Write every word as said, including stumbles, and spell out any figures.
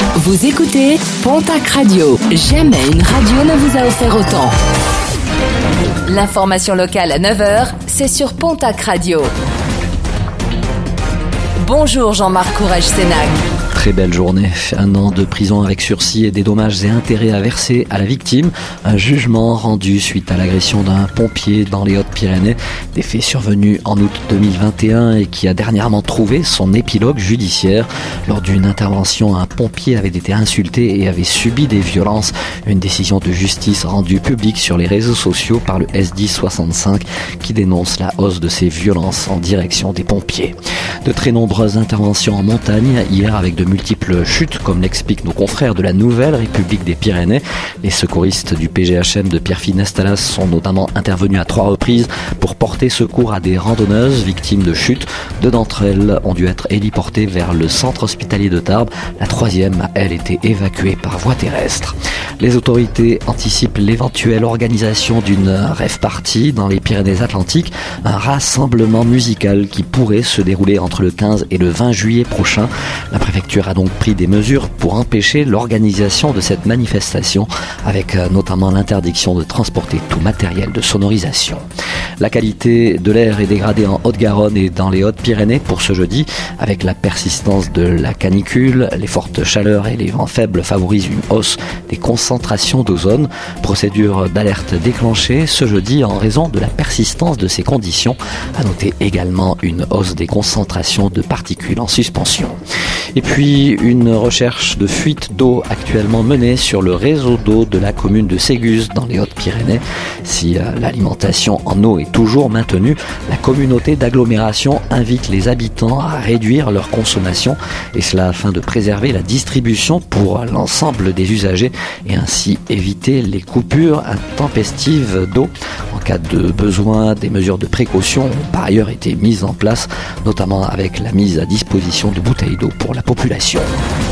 Vous écoutez Pontac Radio. Jamais une radio ne vous a offert autant. L'information locale à neuf heures, c'est sur Pontac Radio. Bonjour Jean-Marc Courage-Sénac. Très belle journée. Un an de prison avec sursis et des dommages et intérêts à verser à la victime. Un jugement rendu suite à l'agression d'un pompier dans les Hautes-Pyrénées. Des faits survenus en août deux mille vingt et un et qui a dernièrement trouvé son épilogue judiciaire. Lors d'une intervention, un pompier avait été insulté et avait subi des violences. Une décision de justice rendue publique sur les réseaux sociaux par le S dix soixante-cinq qui dénonce la hausse de ces violences en direction des pompiers. De très nombreuses interventions en montagne hier avec de multiples chutes, comme l'expliquent nos confrères de la Nouvelle République des Pyrénées. Les secouristes du P G H M de Pierrefitte-Nestalas sont notamment intervenus à trois reprises pour porter secours à des randonneuses victimes de chutes. Deux d'entre elles ont dû être héliportées vers le centre hospitalier de Tarbes. La troisième a, elle, été évacuée par voie terrestre. Les autorités anticipent l'éventuelle organisation d'une rave party dans les Pyrénées-Atlantiques, un rassemblement musical qui pourrait se dérouler entre le quinze et le vingt juillet prochain. La préfecture a donc pris des mesures pour empêcher l'organisation de cette manifestation, avec notamment l'interdiction de transporter tout matériel de sonorisation. La qualité de l'air est dégradée en Haute-Garonne et dans les Hautes-Pyrénées pour ce jeudi, avec la persistance de la canicule. Les fortes chaleurs et les vents faibles favorisent une hausse des concentrations d'ozone. Procédure d'alerte déclenchée ce jeudi en raison de la persistance de ces conditions. À noter également une hausse des concentrations de particules en suspension. Et puis une recherche de fuite d'eau actuellement menée sur le réseau d'eau de la commune de Séguz dans les Hautes-Pyrénées. Si euh, l'alimentation en eau est toujours maintenue, la communauté d'agglomération invite les habitants à réduire leur consommation, et cela afin de préserver la distribution pour l'ensemble des usagers et ainsi éviter les coupures intempestives d'eau. En cas de besoin, des mesures de précaution ont par ailleurs été mises en place, notamment avec la mise à disposition de bouteilles d'eau pour la population.